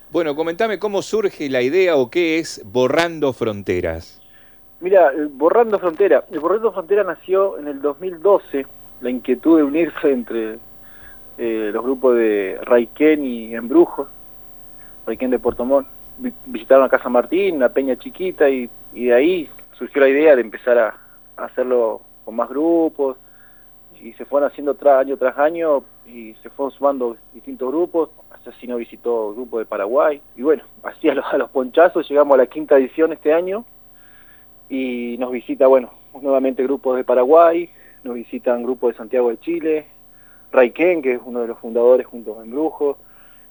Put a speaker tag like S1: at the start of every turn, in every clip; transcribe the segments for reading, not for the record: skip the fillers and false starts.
S1: Bueno, comentame cómo surge la idea o qué es Borrando Fronteras.
S2: Mira, el Borrando Frontera nació en el 2012, la inquietud de unirse entre los grupos de Raiquén y Embrujo, Raiquén de Puerto Montt, visitaron a Casa Martín, una peña chiquita, y de ahí surgió la idea de empezar a hacerlo con más grupos, y se fueron haciendo año tras año, y se fueron sumando distintos grupos. Asesino visitó grupos de Paraguay, y bueno, así a los ponchazos llegamos a la 5ª edición este año, y nos visita, bueno, nuevamente grupos de Paraguay, nos visitan grupos de Santiago de Chile, Raiquén, que es uno de los fundadores junto con Embrujo,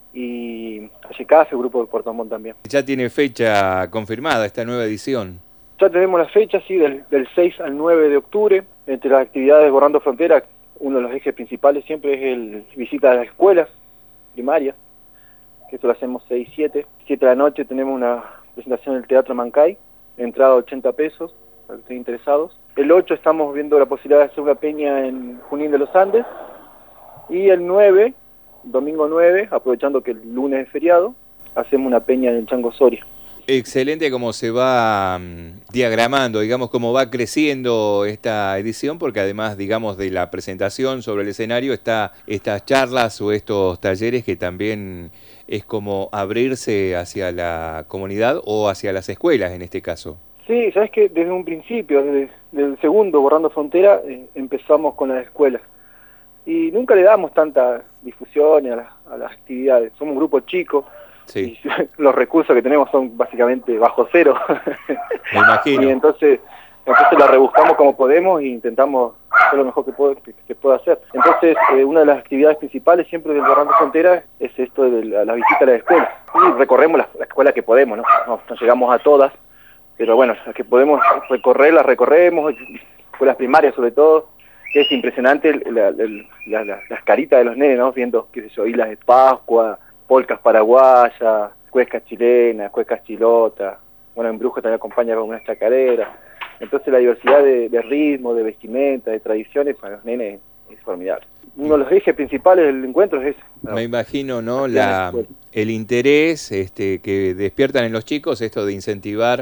S2: y Ayecase, grupo de Puerto Montt también.
S1: Ya tiene fecha confirmada esta nueva edición.
S2: Ya tenemos la fecha, sí, del 6 al 9 de octubre. Entre las actividades de Borrando Frontera, uno de los ejes principales siempre es el visita a las escuelas primarias, que esto lo hacemos 6 y 7. 7 de la noche tenemos una presentación en el Teatro Mancay, entrada 80 pesos, para que estén interesados. El 8 estamos viendo la posibilidad de hacer una peña en Junín de los Andes, y el 9, domingo 9, aprovechando que el lunes es feriado, hacemos una peña en el Chango Soria.
S1: Excelente cómo se va diagramando, digamos, cómo va creciendo esta edición, porque además, digamos, de la presentación sobre el escenario, está estas charlas o estos talleres que también es como abrirse hacia la comunidad o hacia las escuelas en este caso.
S2: Sí, sabes que desde un principio, desde el segundo Borrando Frontera, empezamos con las escuelas. Y nunca le damos tanta difusión a las actividades. Somos un grupo chico.
S1: Sí.
S2: Y los recursos que tenemos son básicamente bajo cero.
S1: Me imagino.
S2: Y entonces la rebuscamos como podemos e intentamos hacer lo mejor que pueda hacer. Entonces, una de las actividades principales siempre del Borrando Fronteras es esto de la visita a la escuela. Y recorremos la escuela que podemos, ¿no? No llegamos a todas, pero bueno, las que podemos recorrer, las recorremos, escuelas primarias sobre todo, que es impresionante las caritas de los nenes, ¿no? Viendo, qué sé yo, islas de Pascua, polcas paraguayas, cuecas chilenas, cuecas chilotas. Bueno, Embrujo también acompaña con unas chacareras. Entonces la diversidad de ritmo, de vestimenta, de tradiciones para los nenes es formidable. Uno de los ejes principales del encuentro es ese.
S1: Me imagino, ¿no? El interés que despiertan en los chicos, esto de incentivar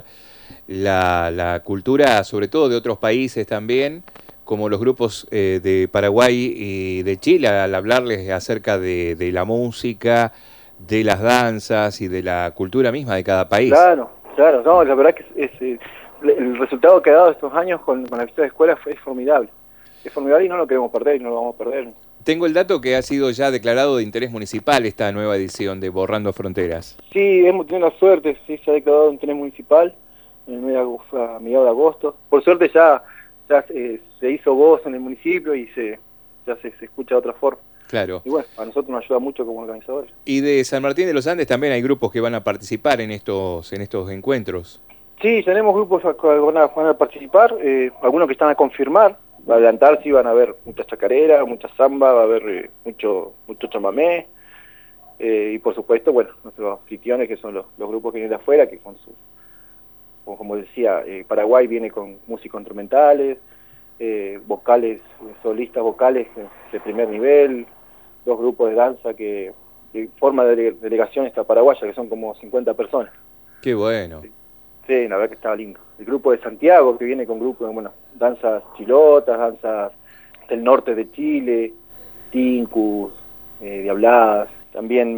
S1: la cultura, sobre todo de otros países también, como los grupos de Paraguay y de Chile, al hablarles acerca de la música, de las danzas y de la cultura misma de cada país.
S2: Claro, no, la verdad que el resultado que ha dado estos años con la visita de escuelas es formidable. Es formidable y no lo queremos perder y no lo vamos a perder.
S1: Tengo el dato que ha sido ya declarado de interés municipal esta nueva edición de Borrando Fronteras.
S2: Sí, hemos tenido la suerte, sí, se ha declarado de interés municipal a mediados de agosto. Por suerte ya se hizo voz en el municipio y ya se escucha de otra forma.
S1: Claro.
S2: Y bueno, a nosotros nos ayuda mucho como organizadores.
S1: Y de San Martín de los Andes también hay grupos que van a participar en estos encuentros.
S2: Sí, tenemos grupos que van a participar, algunos que están a confirmar. Va a adelantar, sí, van a haber muchas chacareras, mucha samba, va a haber mucho chamamé. Y por supuesto, bueno, nuestros anfitriones, que son los grupos que vienen de afuera, que con como decía, Paraguay viene con músicos instrumentales, vocales, solistas vocales de primer nivel, 2 grupos de danza que forman delegación esta paraguaya, que son como 50 personas.
S1: Qué bueno.
S2: Sí, la verdad que estaba lindo. El grupo de Santiago, que viene con grupos, bueno, danzas chilotas, danzas del norte de Chile, tincus, diabladas. También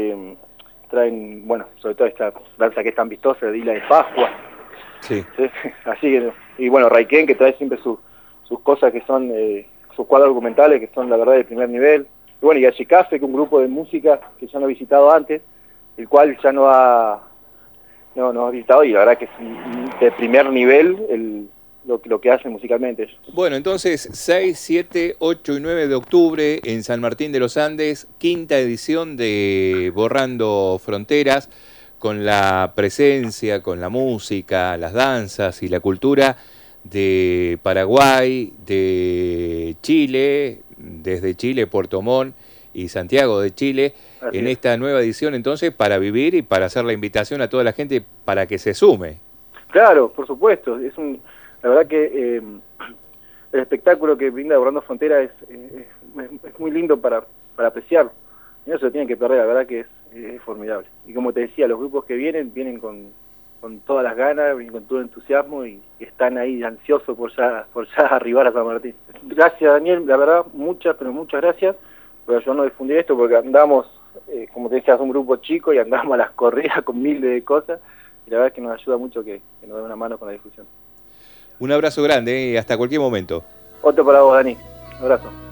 S2: traen, bueno, sobre todo esta danza que es tan vistosa, de Isla de Pascua.
S1: Sí.
S2: ¿Sí? Así que, y bueno, Raiquén, que trae siempre sus cosas que son, sus cuadros documentales, que son la verdad de primer nivel. Y bueno, y Ayecase, que es un grupo de música que ya no he visitado antes, el cual ya no ha visitado, y la verdad que es de primer nivel lo que hacen musicalmente ellos.
S1: Bueno, entonces 6, 7, 8 y 9 de octubre en San Martín de los Andes, 5ª edición de Borrando Fronteras, con la presencia, con la música, las danzas y la cultura de Paraguay, de Chile, desde Chile, Puerto Montt y Santiago de Chile, en esta nueva edición entonces, para vivir y para hacer la invitación a toda la gente para que se sume.
S2: Claro, por supuesto, la verdad que el espectáculo que brinda Borrando Frontera es muy lindo para apreciarlo, y no se lo tienen que perder, la verdad que es es formidable. Y como te decía, los grupos que vienen con todas las ganas, vienen con todo el entusiasmo y están ahí ansiosos por ya arribar a San Martín. Gracias, Daniel, la verdad, muchas gracias por ayudarnos a difundir esto, porque andamos, como te decía, es un grupo chico y andamos a las corridas con miles de cosas, y la verdad es que nos ayuda mucho que nos den una mano con la difusión.
S1: Un abrazo grande y hasta cualquier momento.
S2: Otro para vos, Dani. Un abrazo.